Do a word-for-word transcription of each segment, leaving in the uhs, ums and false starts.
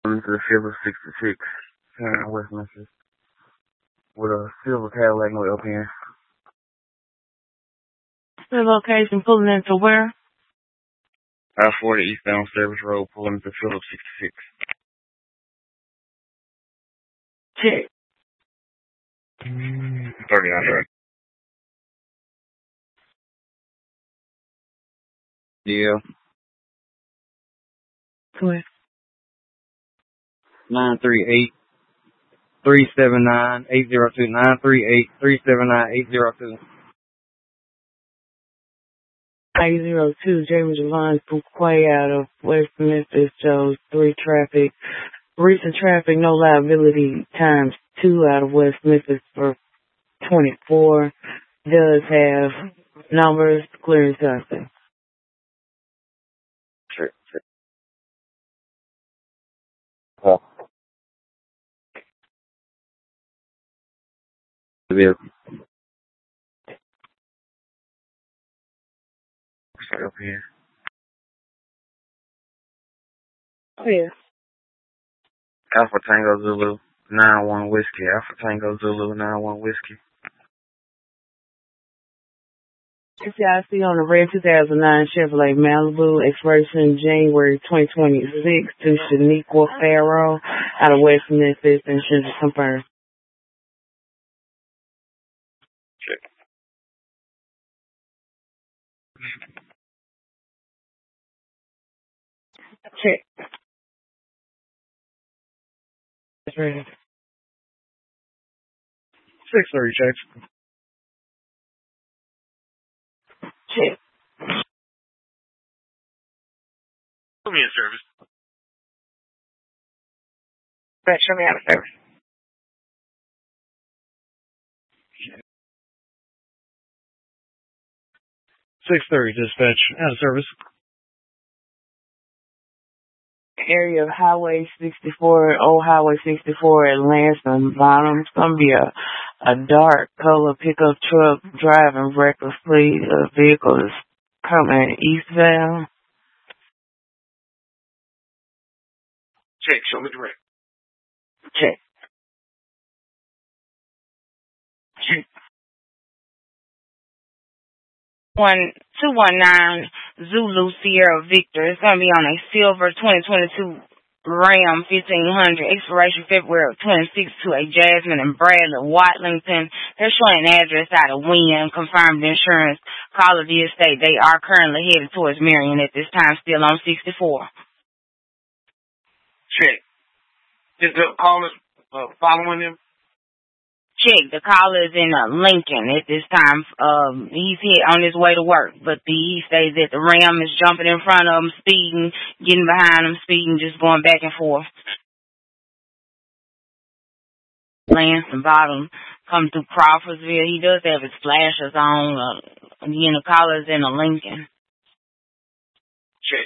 Pulling into the Silver sixty-six here in West Memphis with a silver Cadillac with L P N. The location pulling into where? I forty eastbound Service Road, pulling into Phillips sixty-six. Check. thirty-nine, right? Yeah. Correct. nine three eight, three seven nine, eight zero two. nine three eight, three seven nine, eight zero two. eight zero two, Jamie Javon Fuquay out of West Memphis shows three traffic. Recent traffic, no liability, times two out of West Memphis for twenty-four. Does have numbers, clearing something. Sure, sure. Oh. The vehicle. Start up here. Oh, yeah. Alpha Tango Zulu, nine one Whiskey. Alpha Tango Zulu, nine one Whiskey. This I see on the red two thousand nine Chevrolet Malibu, expiration January twenty twenty-six to Shaniqua Farrow out of West Memphis, and should confirm. Check. Check. That's ready. six thirty, check. Check. Put me in service. Right, show me out of service. six thirty, dispatch, out of service. Area of Highway sixty-four, Old Highway sixty-four at Lansing Bottom. It's going to be a, a dark color pickup truck driving recklessly. The vehicle is coming eastbound. Check, show me direct. Check. Check. One two one nine Zulu Sierra Victor. It's gonna be on a silver twenty twenty-two Ram fifteen hundred, expiration February of twenty-six to a Jasmine and Bradley Watlington. They're showing an address out of Wynn, confirmed insurance. Caller did state they are currently headed towards Marion at this time, still on sixty-four. Check. Is the caller uh, following him? Check. The caller is in uh, Lincoln at this time. Um, he's here on his way to work, but the, he states that the Ram is jumping in front of him, speeding, getting behind him, speeding, just going back and forth. Lance and Bottom come through Crawfordsville. He does have his flashers on. Uh, again, the caller is in a Lincoln. Check.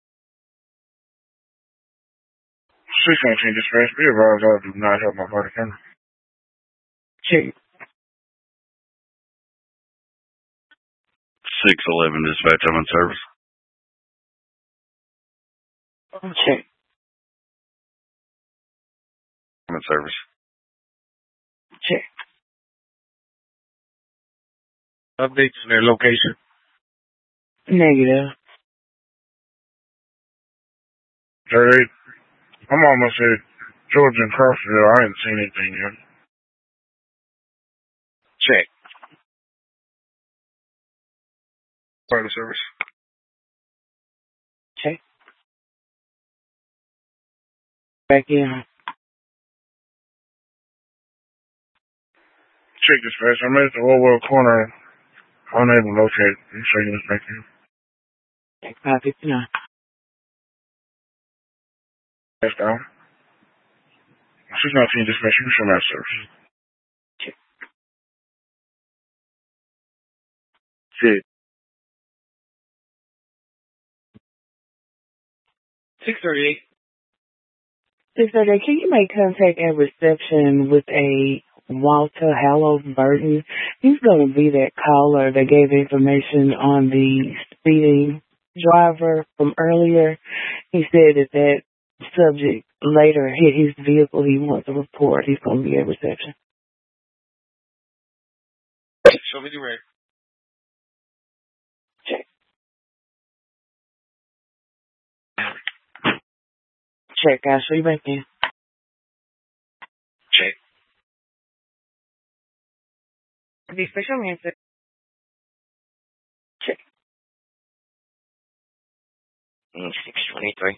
six nineteen, dispatch. Be advised, I do not have my body camera. Check. six eleven, dispatch, I'm in service. Check. I'm in service. Check. Updates on their location. Negative. thirty-eight. I'm almost at Georgia and Crawfordville. I ain't seen anything yet. Check. Part of service. Check. Back in. Check dispatch. I'm at the Orwell corner. Unable to locate. You say this back in. Check five fifty-nine. That's down. six nineteen, dispatch. You can show me out service. Check. Check. six thirty-eight. six thirty-eight, can you make contact at reception with a Walter Halliburton? He's going to be that caller that gave information on the speeding driver from earlier. He said that that subject later hit his vehicle. He wants to report. He's going to be at reception. Show me the record. Check. Check. I'll show you back in. Check. The official answer. Check. six twenty-three.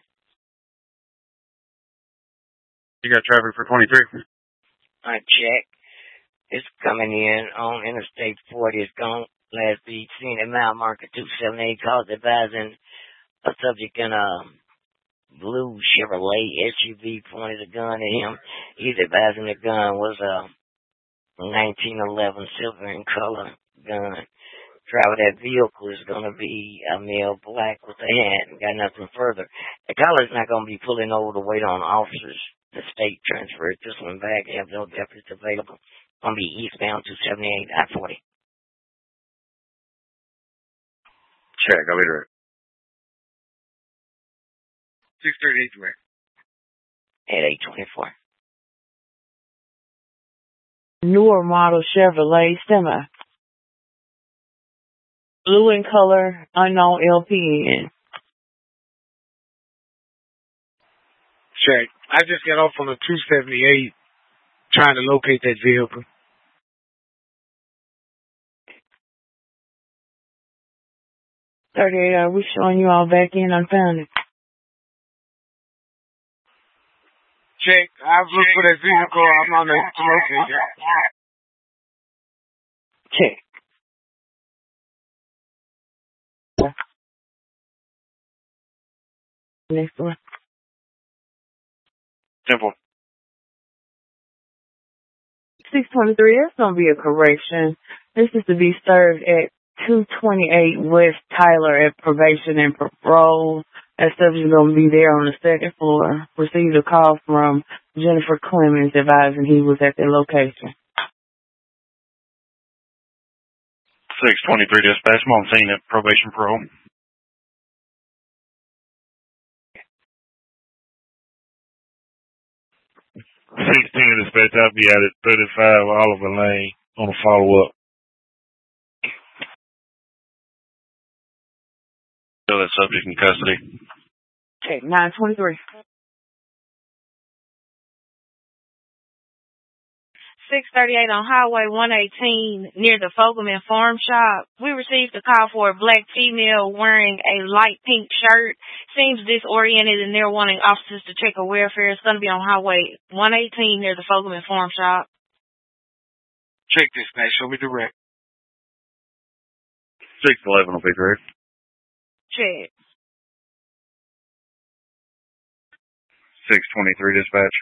You got traffic for twenty-three? I check. It's coming in on Interstate forty. It's gone. Last be seen at mile marker two seventy-eight. Calls advising a subject in a blue Chevrolet S U V pointed a gun at him. He's advising the gun was a nineteen eleven silver in color gun. Driver of that vehicle is going to be a male black with a hat. Got nothing further. The collar's not going to be pulling over to wait on officers. The state transferred this one back. Have no deputies available. Going to be eastbound two seventy-eight I forty. Check, I'll be there. six thirty-eight direct. At eight twenty-four. Newer model Chevrolet Semi. Blue in color, unknown L P N. Check. I just got off on the two seventy-eight trying to locate that vehicle. thirty-eight hours, we showing you all back in. I found it. Check. I've looked for that vehicle. I'm on the locate it. Check. Next one. Simple. six twenty-three, that's going to be a correction. This is to be served at two twenty-eight West Tyler at Probation and Parole. That subject is going to be there on the second floor. Received a call from Jennifer Clemens advising he was at their location. six twenty-three dispatch, I'm on scene at Probation Parole. sixteen dispatch, I'll be out at thirty-five Oliver Lane on a follow-up. Still that subject in custody. Okay, nine twenty-three. six thirty-eight on Highway one eighteen near the Fogelman Farm Shop. We received a call for a black female wearing a light pink shirt. Seems disoriented and they're wanting officers to check her welfare. It's going to be on Highway one eighteen near the Fogelman Farm Shop. Check this, man. Show me direct. six eleven will be direct. Check. six twenty-three dispatch.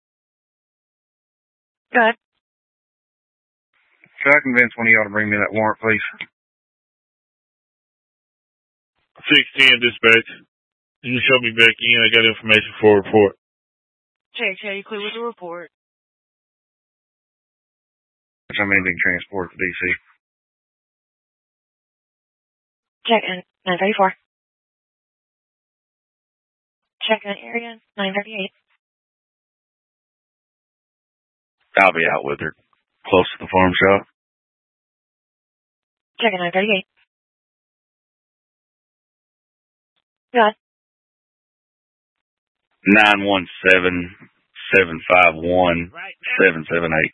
Good. Could I convince one of y'all to bring me that warrant, please? six ten dispatch. You can show me back in. I got information for a report. Check, check. You clear with the report. I'm being transported to D C. Check in nine thirty-four. Check in area nine thirty-eight. I'll be out with her. Close to the farm shop. Check in nine thirty-eight. Good. nine one seven, seven five one, seven seven eight.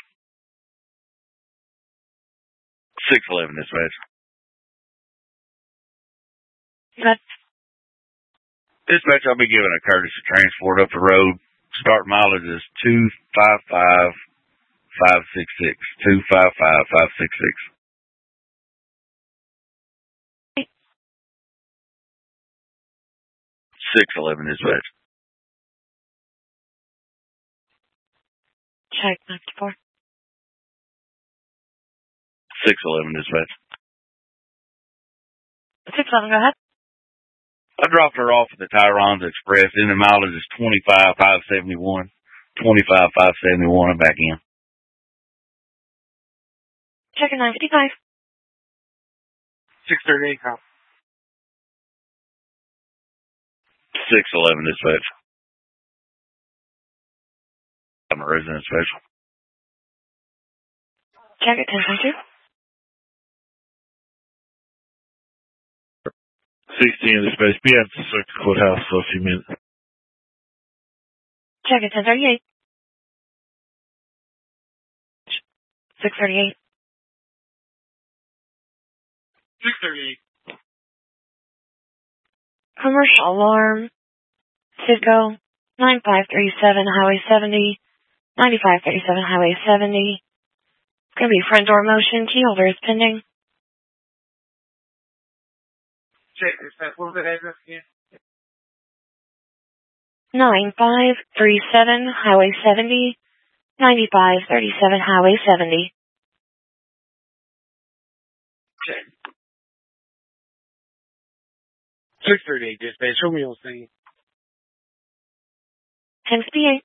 six eleven dispatch. Good. Dispatch, I'll be giving a courtesy transport up the road. Start mileage is two five five, five six six. two five five, five six six. six eleven dispatch. Check ninety-four. six eleven dispatch. six eleven, go ahead. I dropped her off at the Tyrons Express. In the mileage is twenty-five five seventy-one. twenty-five five seventy-one. I'm back in. Check in nine fifty-five. six thirty-eight, cop. six eleven dispatch. a resident special. Check it, ten twenty-two. sixteen dispatch. Be at the circuit courthouse for a few minutes. Check it, ten thirty-eight. six thirty-eight. six thirty-eight. Commercial alarm. Citgo. nine five three seven Highway seventy. ninety-five thirty-seven Highway seventy. It's going to be front door motion. Key holder is pending. Check this out. What was that address again? nine five three seven Highway seventy. ninety-five thirty-seven Highway seventy. Check. six thirty-eight dispatch. Show me on scene. ten fifty-eight.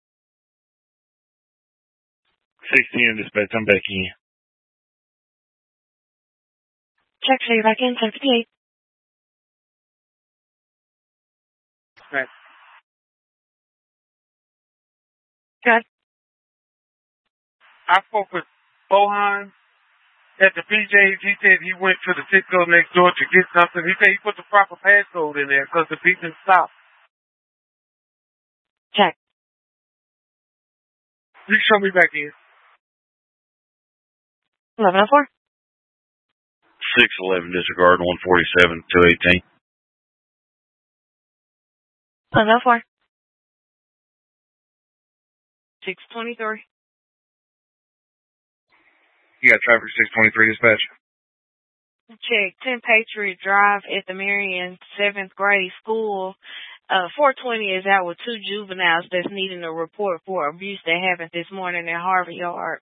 sixteen dispatch. I'm back in. Check, so you're back in. ten fifty-eight. Right. Good. I spoke with Bohan at the P J's. He said he went to the Citgo next door to get something. He said he put the proper passcode in there because the beat didn't stop. Check. You can show me back in. eleven oh four. six eleven disregard, one forty-seven, two eighteen. eleven oh four. six twenty-three. You got traffic six twenty-three dispatch. Check. ten Patriot Drive at the Marion seventh grade school. Uh, four twenty is out with two juveniles that's needing a report for abuse that happened this morning at Harvey Yard.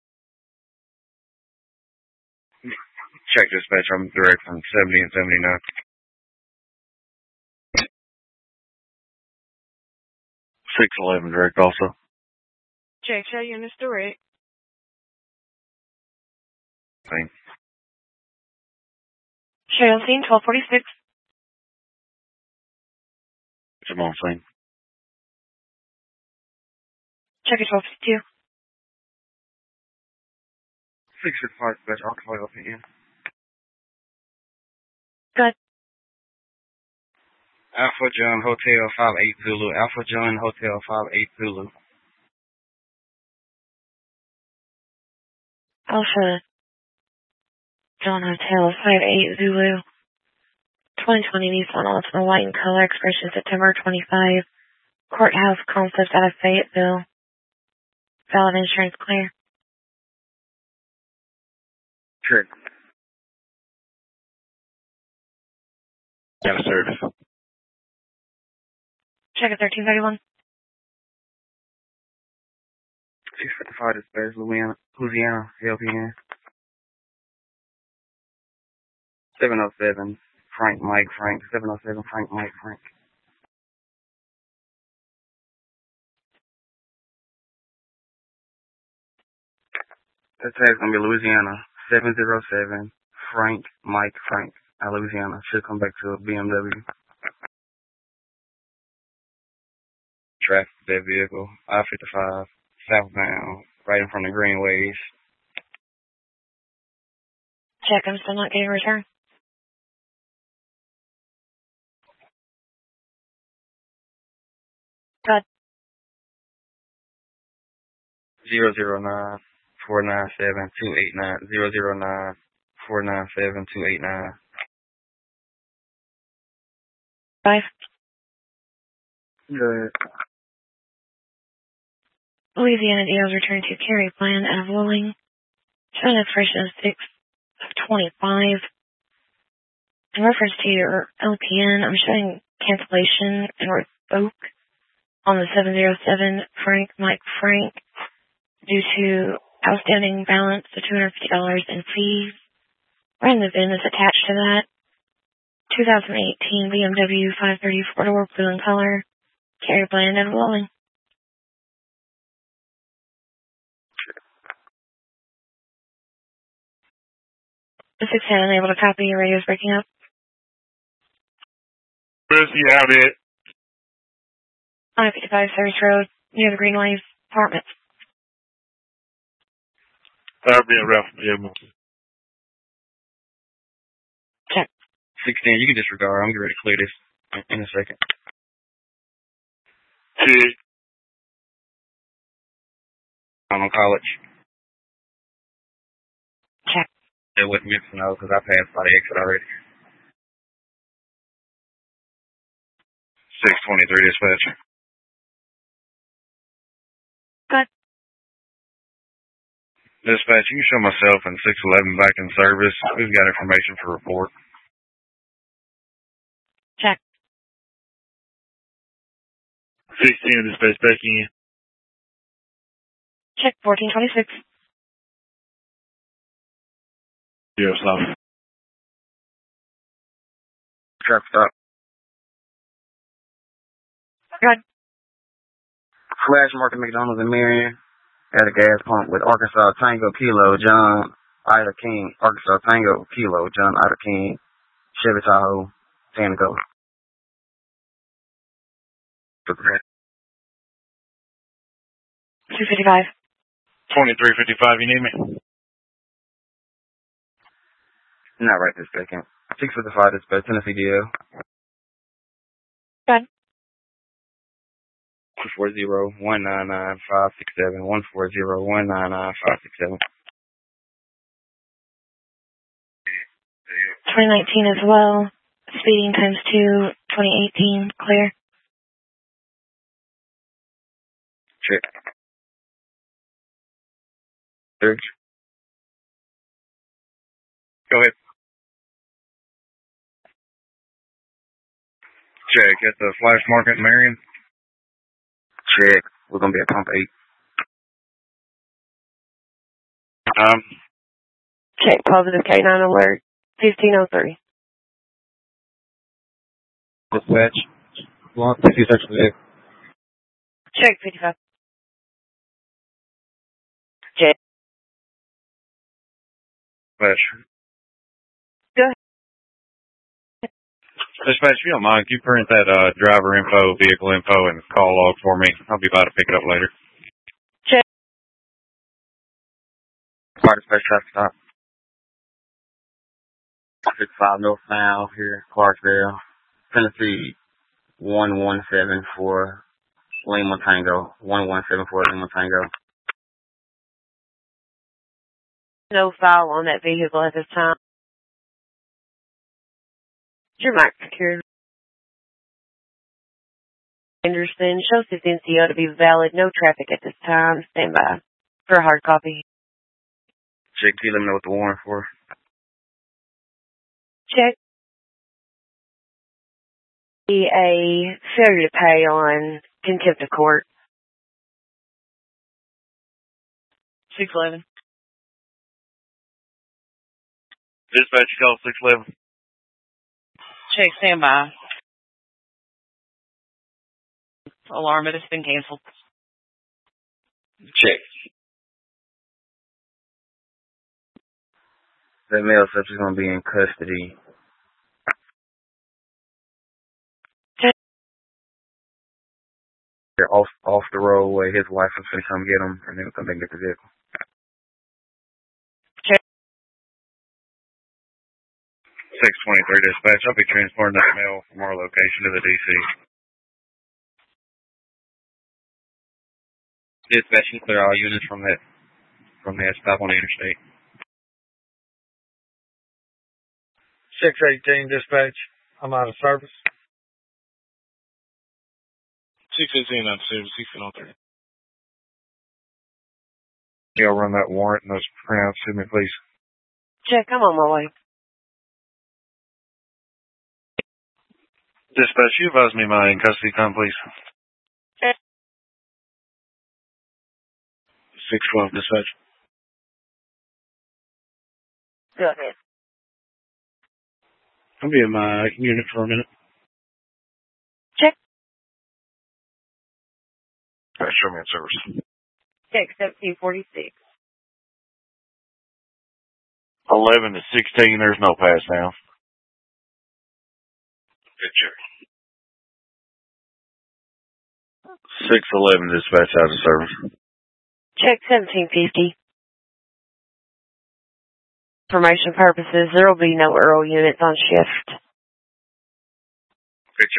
Check dispatch. I'm direct from seventy and seventy-nine. six eleven direct also. Check. Show units direct. Same. Show on scene, twelve forty-six. I'm on scene. Check it, twelve fifty-two. six fifty-five dispatch. I'll call up again. Good. Alpha John Hotel five eight Zulu. Alpha John Hotel five eight Zulu. Alpha John Hotel five eight Zulu. twenty twenty Nissan Altima white in color, expiration September twenty-fifth. Courthouse concept out of Fayetteville. Valid insurance clear. Check. Got a service. Check it, thirteen thirty-one. six fifty-five dispatch. Louisiana. Louisiana. L P N. seven oh seven. Frank Mike Frank. seven oh seven Frank Mike Frank. That tag's gonna be Louisiana. seven oh seven Frank Mike Frank. Out of Louisiana. Should come back to a B M W. Traffic that vehicle. I fifty-five. Southbound. Right in front of Greenways. Check, I'm still not getting a return. Good. Zero zero nine four nine seven two eight nine. Zero zero nine four nine seven two eight nine. Five. Good. Louisiana D L's return to carry plan out of Willing. Showing expiration of six of twenty-five. In reference to your L P N, I'm showing cancellation and revoke on the seven oh seven Frank Mike Frank due to outstanding balance of two hundred fifty dollars in fees. Right in the V I N is attached to that. two thousand eighteen B M W five thirty four-door blue in color. Carry plan out of Willing. The six ten unable to copy. Your radio's breaking up. Where's he out at? I fifty-five Service Road, near the Greenways. Apartment. That'll be a rough. Yeah. Check. sixteen, you can disregard. I'm getting ready to clear this in a second. Check. I'm on college. Check. It wasn't good to know because I passed by the exit already. six twenty-three dispatch. Good. Dispatch, you can show myself and six eleven back in service. We've got information for report. Check. sixteen dispatch back in. Check. fourteen twenty-six. Yeah, stop. Traffic stop. Good. Flash Market McDonald's in Marion at a gas pump with Arkansas Tango Kilo John Ida King. Arkansas Tango Kilo John Ida King. Chevy Tahoe. Tango. two fifty-five. twenty-three fifty-five, you need me? Not right this second. six fifty-five dispatch, Tennessee D L. Good. one four zero, one nine nine, five six seven. one four zero, one nine nine, five six seven. twenty nineteen as well. Speeding times two. twenty eighteen. Clear. Check. Search. Go ahead. Check at the Flash Market in Marion. Check. We're going to be at pump eight. Um, Check. Positive K nine alert. fifteen oh three. Dispatch. Well, fifty search for the Check. fifty-five. Check. Flash. Go ahead. Dispatch, if you don't mind, can you print that uh, driver info, vehicle info, and call log for me? I'll be by to pick it up later. Check. Fire dispatch traffic stop. six five North now here, Clarksville, Tennessee. one one seven four Lima Tango. one one seven four Lima Tango. No foul on that vehicle at this time. Your mic secured. Anderson shows his N C O to be valid. No traffic at this time. Stand by for a hard copy. Check, can you let me know what the warrant for? Check. Be a failure to pay on contempt of court. six eleven. Dispatch, you call six eleven. Check, stand by. Alarm, it has been canceled. Check. That male subject is going to be in custody. Check. They're off off the roadway. His wife is going to come get him, and then come back and get the vehicle. Check. six twenty-three dispatch. I'll be transporting that mail from our location to the D C. Dispatch can clear all units from that from that stop on the interstate. six eighteen dispatch. I'm out of service. six eighteen out of service. six oh three. Y'all run that warrant and those printouts to me, please. Check. I'm on my way. Dispatch, you advise me my in custody time, please. six twelve dispatch. Go ahead. I'll be in my unit for a minute. Check. All right, show me in service. Check. seventeen forty-six. eleven to sixteen, there's no pass down. Picture. six eleven dispatch out of service. Check seventeen fifty. Information purposes, there will be no Earl units on shift. Picture.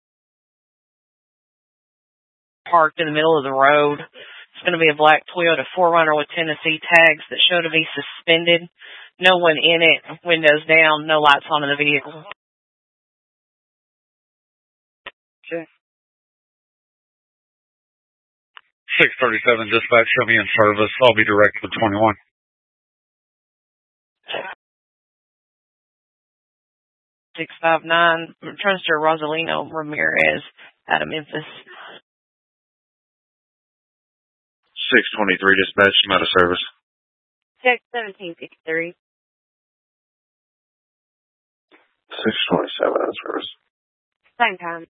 Parked in the middle of the road. It's going to be a black Toyota four runner with Tennessee tags that show to be suspended. No one in it, windows down, no lights on in the vehicle. Okay. six thirty-seven dispatch, show me in service. I'll be directed to twenty-one. six five nine, Trunster Rosalino Ramirez out of Memphis. six twenty-three dispatch, I'm out of service. Check seventeen fifty-three. six twenty-seven out of service. Same time.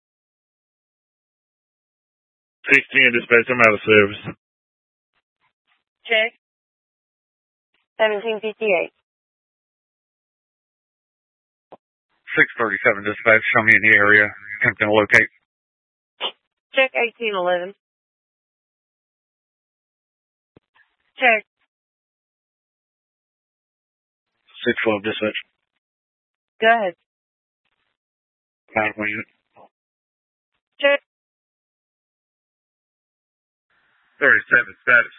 six ten dispatch, I'm out of service. Check. seventeen fifty-eight. six thirty-seven dispatch, show me in the area. Attempting to locate. Check eighteen eleven. Check. six twelve dispatch. Go ahead. Five one unit. Check. thirty-seven status.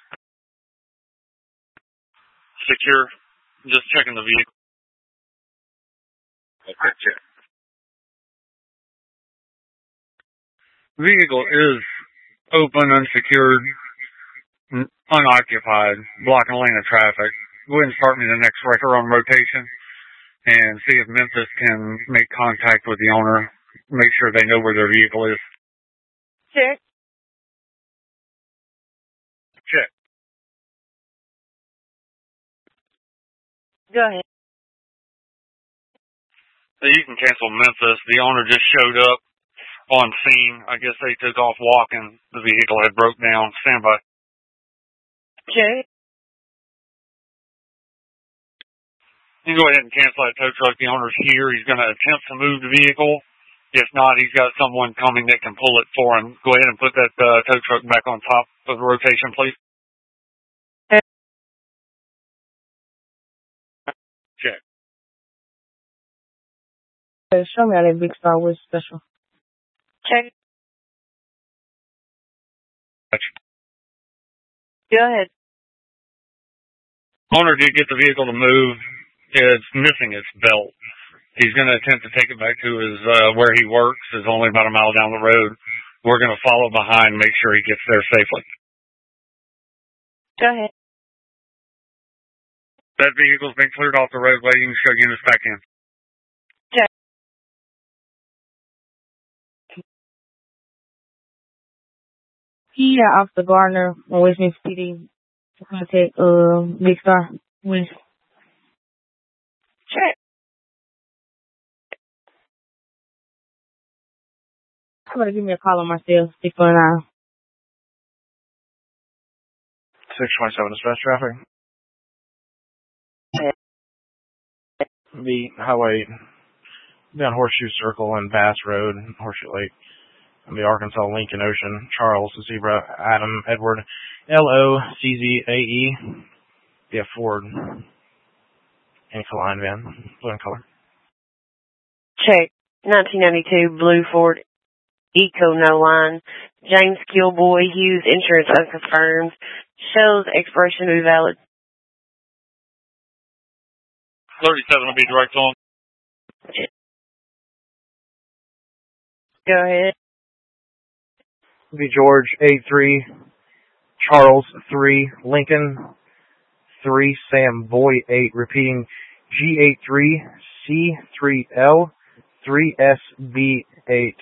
Secure. Just checking the vehicle. Okay, check. Vehicle is open, unsecured, n- unoccupied, blocking lane of traffic. Go ahead and start me the next record on rotation and see if Memphis can make contact with the owner, make sure they know where their vehicle is. Check. Check. Go ahead. So you can cancel Memphis. The owner just showed up on scene. I guess they took off walking. The vehicle had broke down. Stand by. Check. You can go ahead and cancel that tow truck. The owner's here. He's going to attempt to move the vehicle. If not, he's got someone coming that can pull it for him. Go ahead and put that uh, tow truck back on top of the rotation, please. Check. Hey, show me how that Big Star was special. Check. Gotcha. Go ahead. Owner did get the vehicle to move. It's missing its belt. He's going to attempt to take it back to his uh, where he works. It's only about a mile down the road. We're going to follow behind and make sure he gets there safely. Go ahead. That vehicle's been cleared off the roadway. You can show units back in. Check. He got off the Gardner on Westminster P D to contact uh, Big Star. When Check. somebody give me a call on my cell, six one nine. six twenty-seven dispatch traffic. The highway down Horseshoe Circle and Bass Road, Horseshoe Lake. The Arkansas, Lincoln, Ocean, Charles, Zebra, Adam, Edward, L O C Z A E. Yeah, Ford. Incline van, blue in color. Check. nineteen ninety-two Blue Ford Eco No Line. James Kilboy Hughes, insurance unconfirmed. Shows expiration to be valid. thirty-seven will be direct on. Go ahead. The George eight three, Charles three, Lincoln three, Sam Boy eight, repeating G eight three, C three L, three S B eight.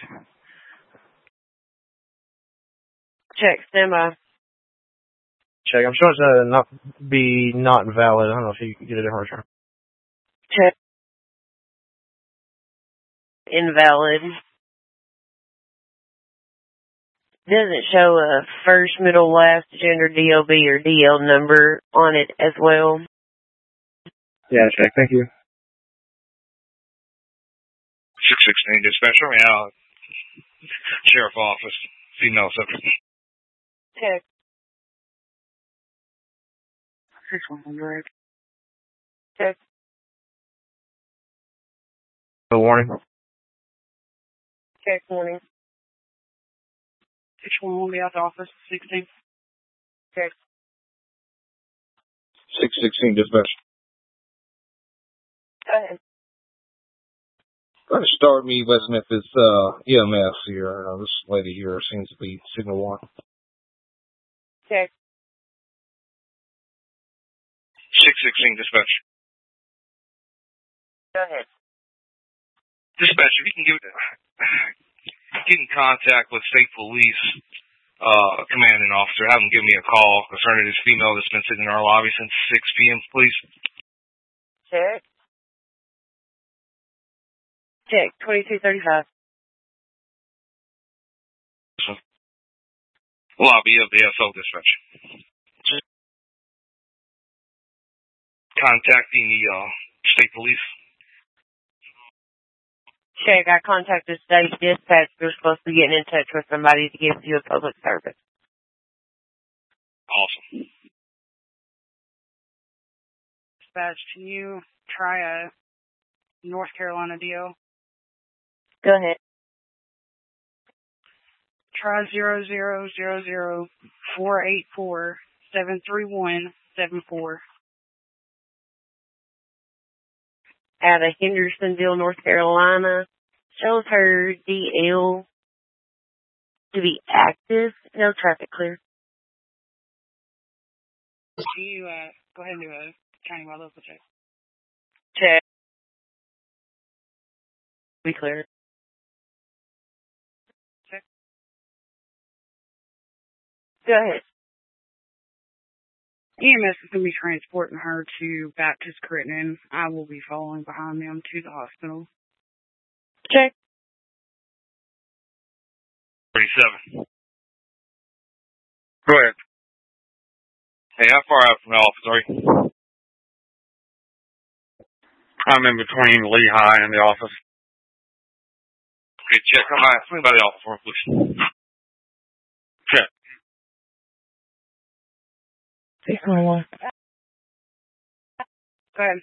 Check. Stand by. Check. I'm sure it's uh, not be not valid. I don't know if you can get a different return. Check. Invalid. Doesn't show a first, middle, last, gender, D O B, or D L number on it as well. Yeah, check. Thank you. six sixteen dispatcher, me out. Sheriff office, female subject. Check. six one hundred. Check. Good morning. Check. Morning. six one one, be out the office, sixteen. Check. six sixteen dispatch. Go ahead. Try to start me, West Memphis uh, E M S here. Uh, this lady here seems to be signal one. Check. six sixteen dispatch. Go ahead. Dispatch, if you can give, get in contact with state police uh, commanding officer, have them give me a call concerning this female that's been sitting in our lobby since six p.m., please. Check. Check. twenty-two thirty-five. Lobby of the S O dispatch. Contacting the uh, state police. Check. I contacted state dispatch. They're supposed to be getting in touch with somebody to give you a public service. Awesome. Dispatch, can you try a North Carolina deal? Go ahead. Try zero zero zero zero four eight four seven three one seven four. Out of Hendersonville, North Carolina. Shows her D L to be active. No traffic clear. Can you uh, go ahead and do a countywide local check? Check. Be clear. Check. Go ahead. E M S is going to be transporting her to Baptist Crittenden. I will be following behind them to the hospital. Check. thirty-seven. Go ahead. Hey, how far out from the office are you? I'm in between Lehigh and the office. Okay, check. Come by. Swing by the office for me, please. Check. six one one. Go ahead.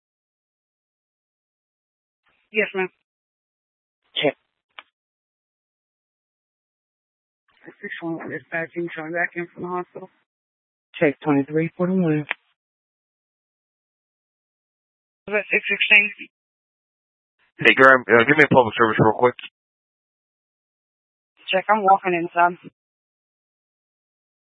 Yes, ma'am. Check. six one one dispatching, showing back in from the hospital. Check twenty-three forty-one. Was that six sixteen? Hey, Graham, uh, give me a public service real quick. Check, I'm walking inside.